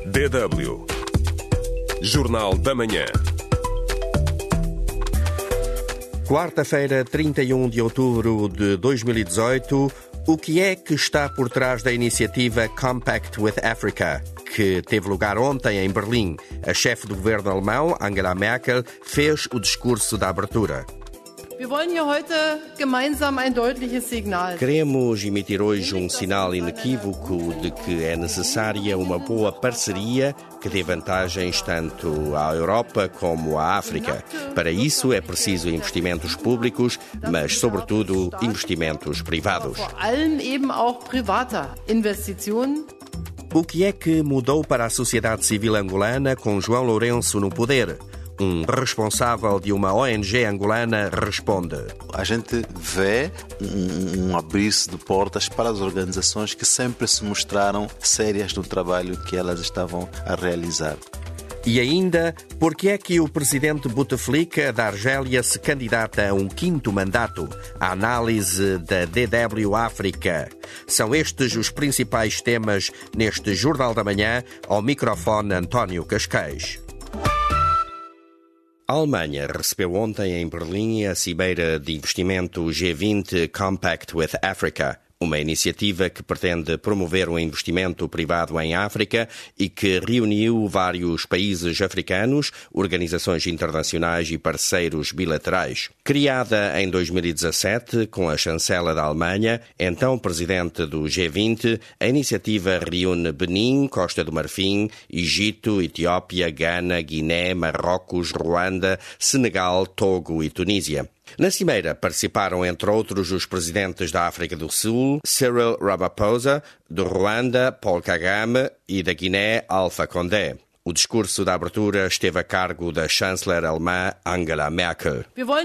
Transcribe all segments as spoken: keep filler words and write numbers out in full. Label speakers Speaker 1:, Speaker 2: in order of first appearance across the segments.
Speaker 1: D W Jornal da Manhã.
Speaker 2: Quarta-feira, trinta e um de outubro de dois mil e dezoito, o que é que está por trás da iniciativa Compact with Africa, que teve lugar ontem em Berlim? A chefe do governo alemão, Angela Merkel, fez o discurso da abertura. Queremos emitir hoje um sinal inequívoco de que é necessária uma boa parceria que dê vantagens tanto à Europa como à África. Para isso é preciso investimentos públicos, mas, sobretudo, investimentos privados. O que é que mudou para a sociedade civil angolana com João Lourenço no poder? Um responsável de uma O N G angolana responde.
Speaker 3: A gente vê um, um abrir-se de portas para as organizações que sempre se mostraram sérias no trabalho que elas estavam a realizar.
Speaker 2: E ainda, por que é que o presidente Bouteflika da Argélia se candidata a um quinto mandato? A análise da D W África. São estes os principais temas neste Jornal da Manhã, ao microfone António Cascais. A Alemanha recebeu ontem em Berlim a cimeira de investimento G vinte Compact with Africa, uma iniciativa que pretende promover o investimento privado em África e que reuniu vários países africanos, organizações internacionais e parceiros bilaterais. Criada em dois mil e dezassete com a chancela da Alemanha, então presidente do G vinte, a iniciativa reúne Benin, Costa do Marfim, Egito, Etiópia, Gana, Guiné, Marrocos, Ruanda, Senegal, Togo e Tunísia. Na cimeira participaram, entre outros, os presidentes da África do Sul, Cyril Ramaphosa, do Ruanda, Paul Kagame e da Guiné, Alpha Condé. O discurso da abertura esteve a cargo da chanceler alemã Angela Merkel.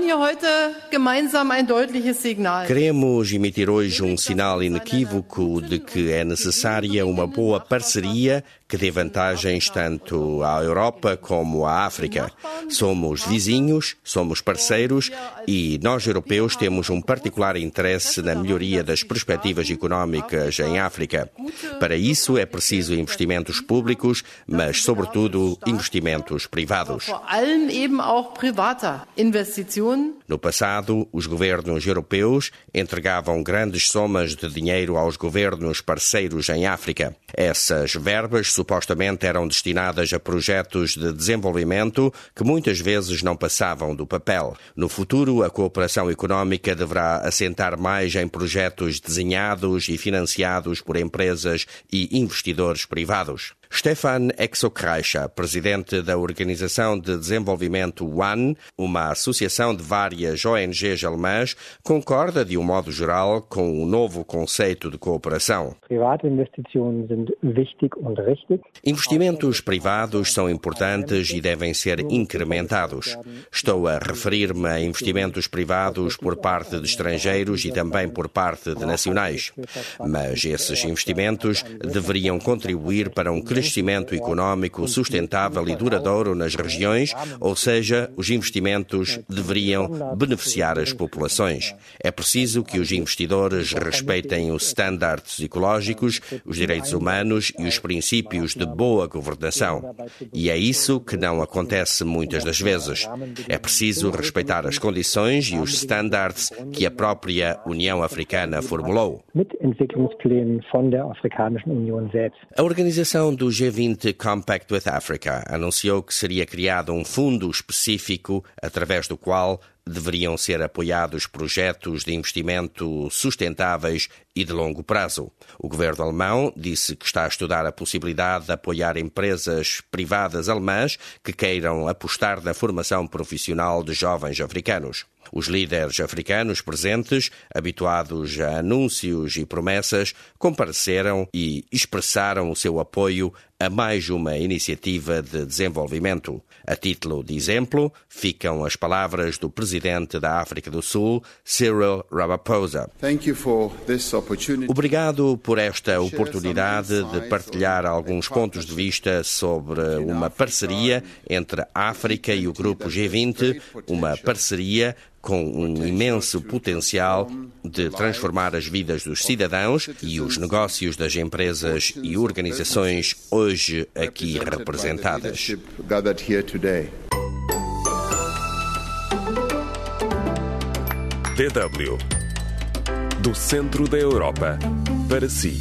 Speaker 2: Queremos emitir hoje um sinal inequívoco de que é necessária uma boa parceria que dê vantagens tanto à Europa como à África. Somos vizinhos, somos parceiros e nós, europeus, temos um particular interesse na melhoria das perspectivas económicas em África. Para isso é preciso investimentos públicos, mas, sobretudo, investimentos privados. No passado, os governos europeus entregavam grandes somas de dinheiro aos governos parceiros em África. Essas verbas supostamente eram destinadas a projetos de desenvolvimento que muitas vezes não passavam do papel. No futuro, a cooperação económica deverá assentar mais em projetos desenhados e financiados por empresas e investidores privados. Stefan Exokreischer, presidente da Organização de Desenvolvimento ONE, uma associação de várias O N Gs alemãs, concorda de um modo geral com o novo conceito de cooperação. Investimentos privados são importantes e devem ser incrementados. Estou a referir-me a investimentos privados por parte de estrangeiros e também por parte de nacionais. Mas esses investimentos deveriam contribuir para um crescimento económico sustentável e duradouro nas regiões, ou seja, os investimentos deveriam beneficiar as populações. É preciso que os investidores respeitem os estándares ecológicos, os direitos humanos e os princípios de boa governação. E é isso que não acontece muitas das vezes. É preciso respeitar as condições e os estándares que a própria União Africana formulou. A organização do G vinte Compact with Africa anunciou que seria criado um fundo específico através do qual deveriam ser apoiados projetos de investimento sustentáveis e de longo prazo. O governo alemão disse que está a estudar a possibilidade de apoiar empresas privadas alemãs que queiram apostar na formação profissional de jovens africanos. Os líderes africanos presentes, habituados a anúncios e promessas, compareceram e expressaram o seu apoio a mais uma iniciativa de desenvolvimento. A título de exemplo, ficam as palavras do presidente da África do Sul, Cyril Ramaphosa. Obrigado por esta oportunidade de partilhar alguns pontos de vista sobre uma parceria entre a África e o Grupo G vinte, uma parceria com um imenso potencial de transformar as vidas dos cidadãos e os negócios das empresas e organizações hoje aqui representadas.
Speaker 1: D W. Do centro da Europa para si.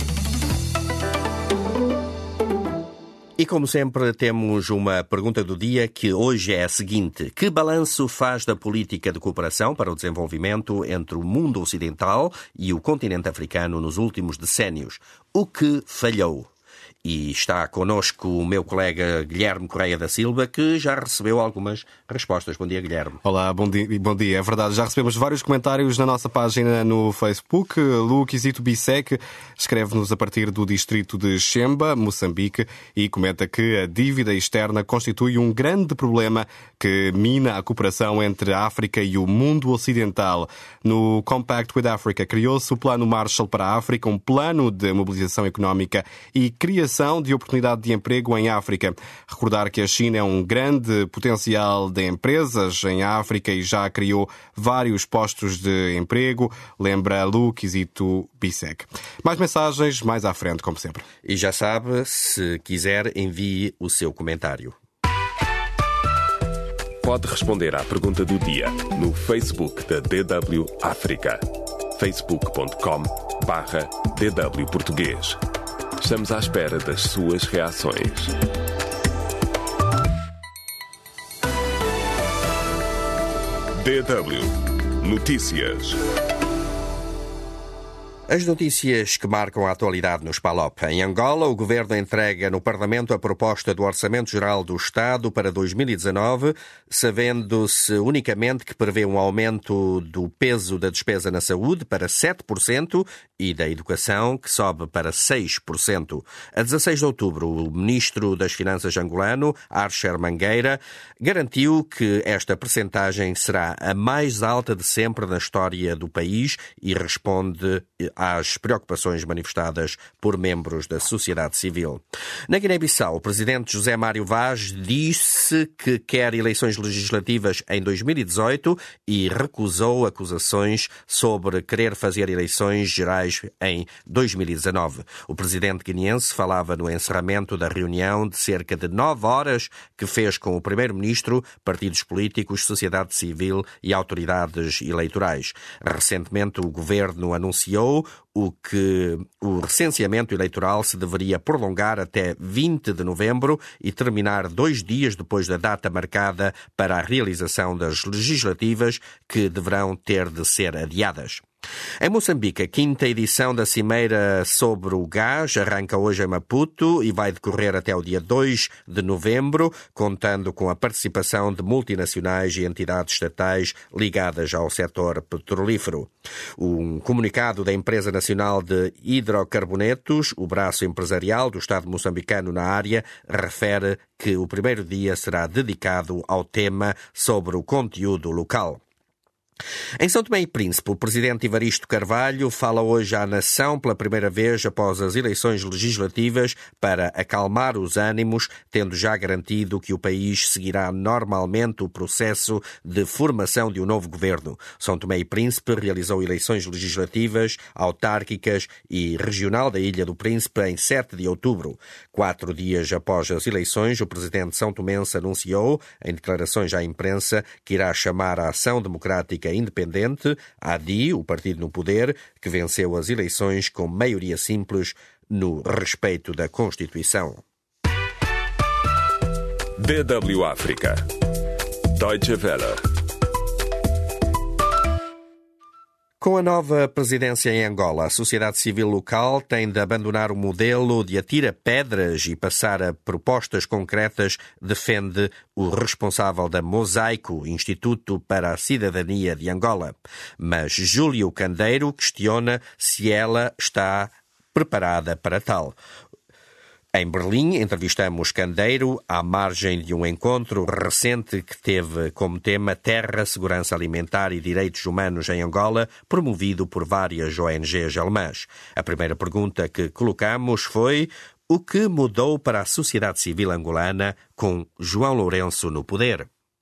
Speaker 2: E como sempre temos uma pergunta do dia que hoje é a seguinte: que balanço faz da política de cooperação para o desenvolvimento entre o mundo ocidental e o continente africano nos últimos decénios? O que falhou? E está connosco o meu colega Guilherme Correia da Silva, que já recebeu algumas respostas. Bom dia, Guilherme.
Speaker 4: Olá, bom dia. Bom dia. É verdade, já recebemos vários comentários na nossa página no Facebook. Luquisito Bissek escreve-nos a partir do distrito de Xemba, Moçambique, e comenta que a dívida externa constitui um grande problema que mina a cooperação entre a África e o mundo ocidental. No Compact with Africa criou-se o Plano Marshall para a África, um plano de mobilização económica e criação de oportunidade de emprego em África. Recordar que a China é um grande potencial de empresas em África e já criou vários postos de emprego, lembra Luquisito Bissek. Mais mensagens mais à frente, como sempre.
Speaker 2: E já sabe, se quiser, envie o seu comentário.
Speaker 1: Pode responder à pergunta do dia no Facebook da D W África. facebook ponto com barra D W Português. Estamos à espera das suas reações. D W Notícias.
Speaker 2: As notícias que marcam a atualidade nos P A L O P. Em Angola, o Governo entrega no Parlamento a proposta do Orçamento Geral do Estado para dois mil e dezanove, sabendo-se unicamente que prevê um aumento do peso da despesa na saúde para sete por cento e da educação, que sobe para seis por cento. A dezasseis de outubro, o Ministro das Finanças angolano, Archer Mangueira, garantiu que esta percentagem será a mais alta de sempre na história do país e responde às preocupações manifestadas por membros da sociedade civil. Na Guiné-Bissau, o presidente José Mário Vaz disse que quer eleições legislativas em dois mil e dezoito e recusou acusações sobre querer fazer eleições gerais em dois mil e dezanove. O presidente guineense falava no encerramento da reunião de cerca de nove horas que fez com o primeiro-ministro, partidos políticos, sociedade civil e autoridades eleitorais. Recentemente, o governo anunciou o que o recenseamento eleitoral se deveria prolongar até vinte de novembro e terminar dois dias depois da data marcada para a realização das legislativas, que deverão ter de ser adiadas. Em Moçambique, a quinta edição da Cimeira sobre o Gás arranca hoje em Maputo e vai decorrer até o dia dois de novembro, contando com a participação de multinacionais e entidades estatais ligadas ao setor petrolífero. Um comunicado da Empresa Nacional de Hidrocarbonetos, o braço empresarial do Estado moçambicano na área, refere que o primeiro dia será dedicado ao tema sobre o conteúdo local. Em São Tomé e Príncipe, o presidente Evaristo Carvalho fala hoje à nação pela primeira vez após as eleições legislativas para acalmar os ânimos, tendo já garantido que o país seguirá normalmente o processo de formação de um novo governo. São Tomé e Príncipe realizou eleições legislativas, autárquicas e regional da Ilha do Príncipe em sete de outubro. Quatro dias após as eleições, o presidente são tomense anunciou, em declarações à imprensa, que irá chamar a Ação Democrática Independente, A D I, o partido no poder, que venceu as eleições com maioria simples no respeito da Constituição.
Speaker 1: D W África. Deutsche Welle.
Speaker 2: Com a nova presidência em Angola, a sociedade civil local tem de abandonar o modelo de atira pedras e passar a propostas concretas, defende o responsável da Mosaico, Instituto para a Cidadania de Angola. Mas Júlio Candeiro questiona se ela está preparada para tal. Em Berlim, entrevistamos Candeiro à margem de um encontro recente que teve como tema Terra, Segurança Alimentar e Direitos Humanos em Angola, promovido por várias O N Gs alemãs. A primeira pergunta que colocamos foi: o que mudou para a sociedade civil angolana com João Lourenço no poder?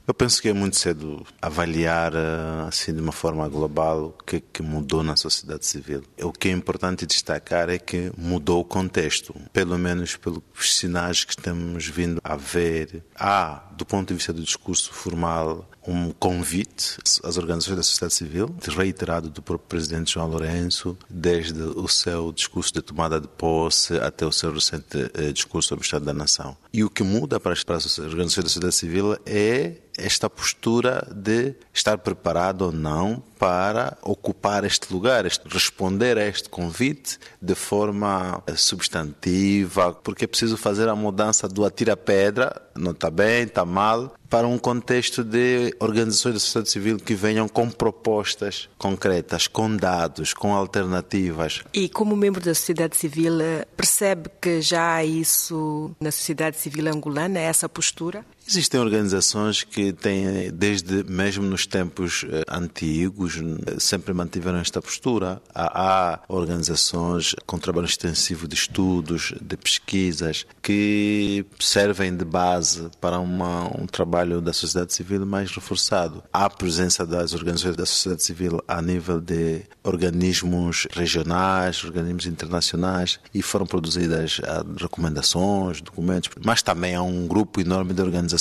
Speaker 3: Eu penso que é muito cedo avaliar assim de uma forma global o que, que mudou na sociedade civil. O que é importante destacar é que mudou o contexto, pelo menos pelos sinais que estamos vindo a ver. Há, do ponto de vista do discurso formal, um convite às organizações da sociedade civil, reiterado do próprio presidente João Lourenço, desde o seu discurso de tomada de posse até o seu recente eh, discurso sobre o Estado da Nação. E o que muda para as, para as organizações da sociedade civil é esta postura de estar preparado ou não para ocupar este lugar, este, responder a este convite de forma substantiva, porque é preciso fazer a mudança do atira-pedra, não está bem, está mal, para um contexto de organizações da sociedade civil que venham com propostas concretas, com dados, com alternativas.
Speaker 5: E como membro da sociedade civil, percebe que já há isso na sociedade civil angolana, essa postura?
Speaker 3: Existem organizações que têm, desde mesmo nos tempos antigos, sempre mantiveram esta postura. Há, há organizações com trabalho extensivo de estudos, de pesquisas, que servem de base para uma, um trabalho da sociedade civil mais reforçado. Há a presença das organizações da sociedade civil a nível de organismos regionais, organismos internacionais, e foram produzidas recomendações, documentos, mas também há um grupo enorme de organizações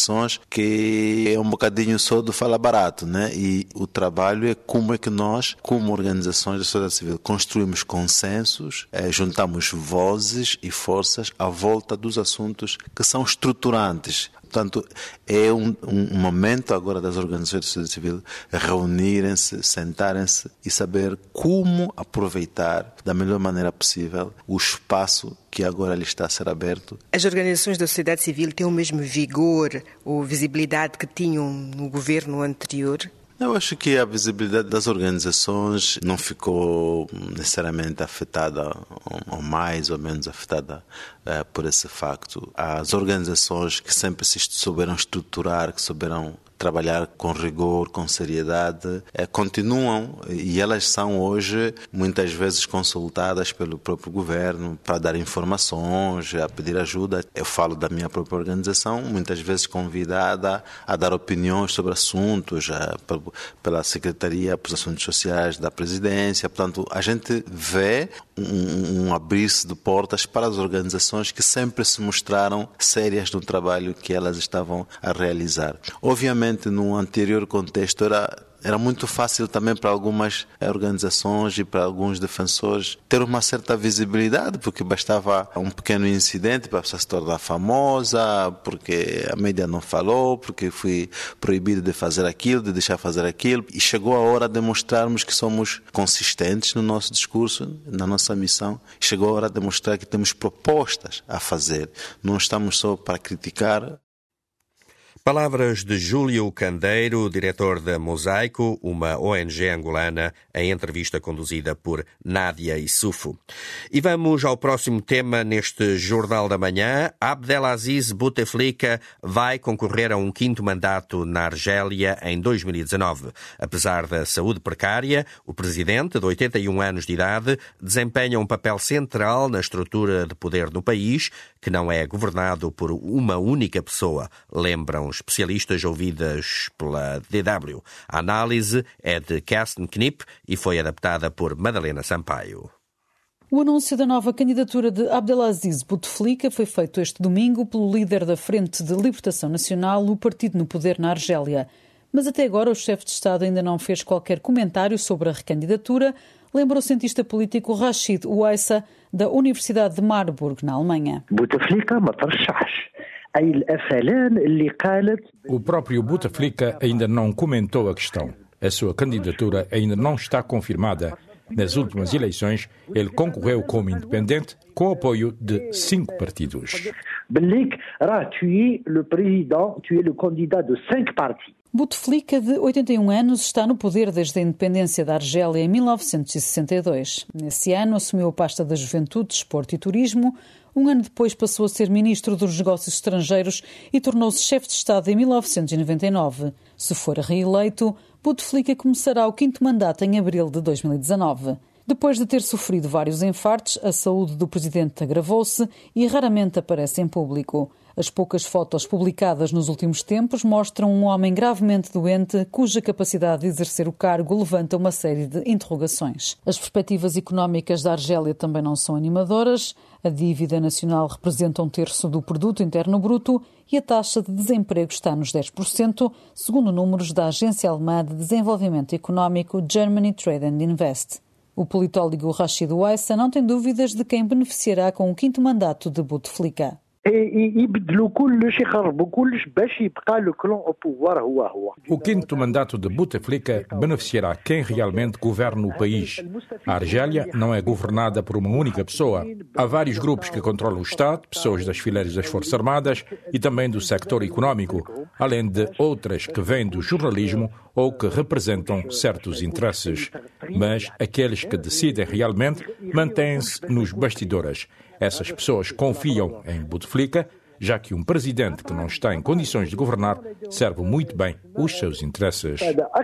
Speaker 3: que é um bocadinho só do fala barato, né? E o trabalho é como é que nós, como organizações da sociedade civil, construímos consensos, eh, juntamos vozes e forças à volta dos assuntos que são estruturantes. Portanto, é um, um momento agora das organizações da sociedade civil reunirem-se, sentarem-se e saber como aproveitar da melhor maneira possível o espaço que agora lhe está a ser aberto.
Speaker 5: As organizações da sociedade civil têm o mesmo vigor ou visibilidade que tinham no governo anterior?
Speaker 3: Eu acho que a visibilidade das organizações não ficou necessariamente afetada, ou mais ou menos afetada uh, por esse facto. As organizações que sempre se souberam estruturar, que souberam trabalhar com rigor, com seriedade, eh, continuam, e elas são hoje muitas vezes consultadas pelo próprio governo para dar informações, a pedir ajuda. Eu falo da minha própria organização, muitas vezes convidada a dar opiniões sobre assuntos a, pela Secretaria para os Assuntos Sociais da Presidência. Portanto, a gente vê um, um abrir-se de portas para as organizações que sempre se mostraram sérias no trabalho que elas estavam a realizar. Obviamente, no anterior contexto, era, era muito fácil também para algumas organizações e para alguns defensores ter uma certa visibilidade, porque bastava um pequeno incidente para se tornar famosa, porque a mídia não falou, porque fui proibido de fazer aquilo, de deixar fazer aquilo. E chegou a hora de mostrarmos que somos consistentes no nosso discurso, na nossa missão. Chegou a hora de mostrar que temos propostas a fazer. Não estamos só para criticar.
Speaker 2: Palavras de Júlio Candeiro, diretor da Mosaico, uma O N G angolana, em entrevista conduzida por Nádia Issoufou. E vamos ao próximo tema neste Jornal da Manhã. Abdelaziz Bouteflika vai concorrer a um quinto mandato na Argélia em dois mil e dezanove. Apesar da saúde precária, o presidente, de oitenta e um anos de idade, desempenha um papel central na estrutura de poder no país, que não é governado por uma única pessoa, lembram especialistas ouvidas pela D W. A análise é de Carsten Knipp e foi adaptada por Madalena Sampaio.
Speaker 6: O anúncio da nova candidatura de Abdelaziz Bouteflika foi feito este domingo pelo líder da Frente de Libertação Nacional, o partido no poder na Argélia. Mas até agora o chefe de Estado ainda não fez qualquer comentário sobre a recandidatura, lembra o cientista político Rashid Ouaissa, da Universidade de Marburg, na Alemanha.
Speaker 7: Bouteflika ما ترشحش.
Speaker 8: O próprio Bouteflika ainda não comentou a questão. A sua candidatura ainda não está confirmada. Nas últimas eleições, ele concorreu como independente com apoio de cinco partidos.
Speaker 6: Bouteflika, de oitenta e um anos, está no poder desde a independência da Argélia em mil novecentos e sessenta e dois. Nesse ano, assumiu a pasta da Juventude, Desporto e Turismo. Um ano depois passou a ser ministro dos Negócios Estrangeiros e tornou-se chefe de Estado em mil novecentos e noventa e nove. Se for reeleito, Bouteflika começará o quinto mandato em abril de dois mil e dezanove. Depois de ter sofrido vários infartos, a saúde do presidente agravou-se e raramente aparece em público. As poucas fotos publicadas nos últimos tempos mostram um homem gravemente doente cuja capacidade de exercer o cargo levanta uma série de interrogações. As perspectivas económicas da Argélia também não são animadoras. A dívida nacional representa um terço do produto interno bruto e a taxa de desemprego está nos dez por cento, segundo números da Agência Alemã de Desenvolvimento Económico Germany Trade and Invest. O politólogo Rashid Waissa não tem dúvidas de quem beneficiará com o quinto mandato de Bouteflika.
Speaker 8: O quinto mandato de Bouteflika beneficiará quem realmente governa o país. A Argélia não é governada por uma única pessoa. Há vários grupos que controlam o Estado, pessoas das fileiras das Forças Armadas e também do sector económico, além de outras que vêm do jornalismo ou que representam certos interesses. Mas aqueles que decidem realmente mantêm-se nos bastidores. Essas pessoas confiam em Bouteflika, já que um presidente que não está em condições de governar serve muito bem os seus interesses.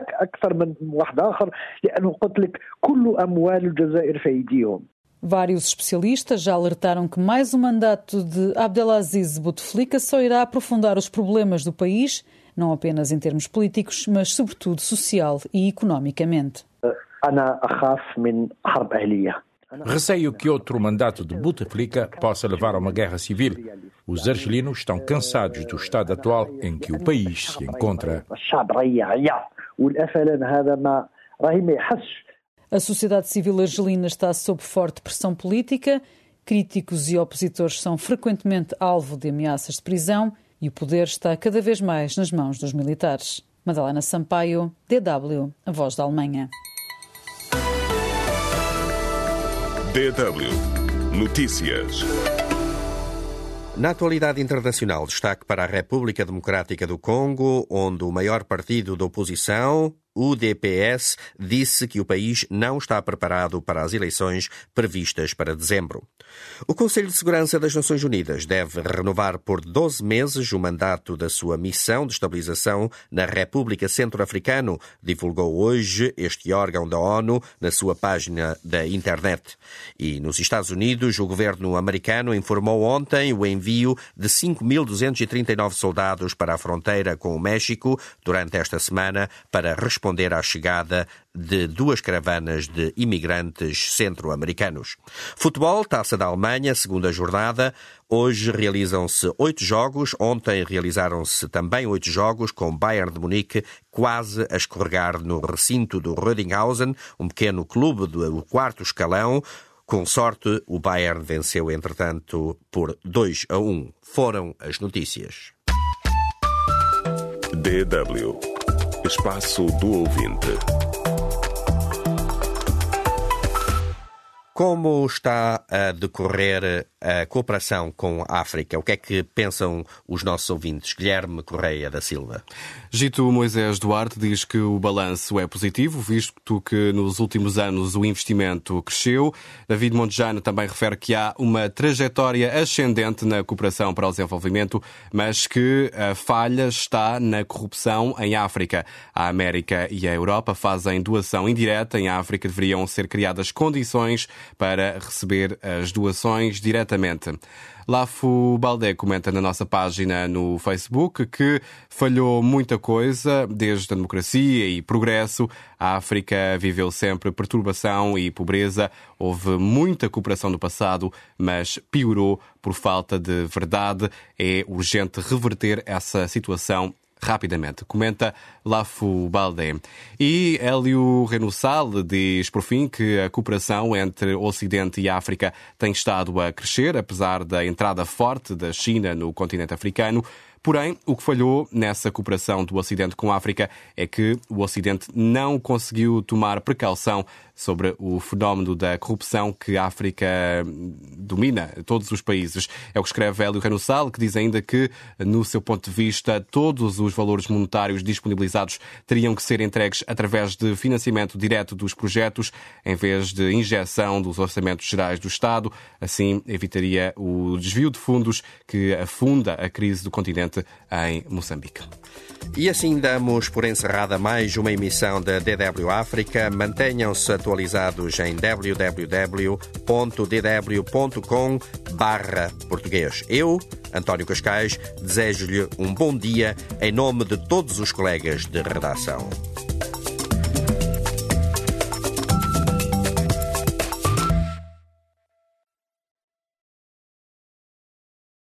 Speaker 6: Vários especialistas já alertaram que mais um mandato de Abdelaziz Bouteflika só irá aprofundar os problemas do país, não apenas em termos políticos, mas sobretudo social e economicamente.
Speaker 8: Receio que outro mandato de Bouteflika possa levar a uma guerra civil. Os argelinos estão cansados do estado atual em que o país se encontra.
Speaker 6: A sociedade civil argelina está sob forte pressão política. Críticos e opositores são frequentemente alvo de ameaças de prisão e o poder está cada vez mais nas mãos dos militares. Madalena Sampaio, D W, a Voz da Alemanha.
Speaker 1: D W Notícias.
Speaker 2: Na atualidade internacional, destaque para a República Democrática do Congo, onde o maior partido da oposição, o U D P S, disse que o país não está preparado para as eleições previstas para dezembro. O Conselho de Segurança das Nações Unidas deve renovar por doze meses o mandato da sua missão de estabilização na República Centro-Africana, divulgou hoje este órgão da ONU na sua página da internet. E nos Estados Unidos, o governo americano informou ontem o envio de cinco mil duzentos e trinta e nove soldados para a fronteira com o México durante esta semana para responder responder à chegada de duas caravanas de imigrantes centro-americanos. Futebol, Taça da Alemanha, segunda jornada. Hoje realizam-se oito jogos. Ontem realizaram-se também oito jogos, com Bayern de Munique quase a escorregar no recinto do Rödinghausen, um pequeno clube do quarto escalão. Com sorte, o Bayern venceu, entretanto, por dois a um. Foram as notícias.
Speaker 1: D W Espaço do Ouvinte.
Speaker 2: Como está a decorrer a cooperação com a África? O que é que pensam os nossos ouvintes? Guilherme Correia da Silva.
Speaker 4: Gito Moisés Duarte diz que o balanço é positivo, visto que nos últimos anos o investimento cresceu. David Montejano também refere que há uma trajetória ascendente na cooperação para o desenvolvimento, mas que a falha está na corrupção em África. A América e a Europa fazem doação indireta. Em África deveriam ser criadas condições para receber as doações diretamente. Lafo Baldé comenta na nossa página no Facebook que falhou muita coisa, desde a democracia e progresso. A África viveu sempre perturbação e pobreza. Houve muita cooperação no passado, mas piorou por falta de verdade. É urgente reverter essa situação rapidamente, comenta Lafo Baldé. E Hélio Renussal diz, por fim, que a cooperação entre o Ocidente e a África tem estado a crescer, apesar da entrada forte da China no continente africano. Porém, o que falhou nessa cooperação do Ocidente com a África é que o Ocidente não conseguiu tomar precaução sobre o fenómeno da corrupção que a África domina, todos os países. É o que escreve Hélio Renussal, que diz ainda que, no seu ponto de vista, todos os valores monetários disponibilizados utilizados teriam que ser entregues através de financiamento direto dos projetos, em vez de injeção dos orçamentos gerais do Estado. Assim, evitaria o desvio de fundos que afunda a crise do continente em Moçambique.
Speaker 2: E assim damos por encerrada mais uma emissão da D W África. Mantenham-se atualizados em w w w ponto d w ponto com barra português. Eu, António Cascais, desejo-lhe um bom dia em nome de todos os colegas de redação.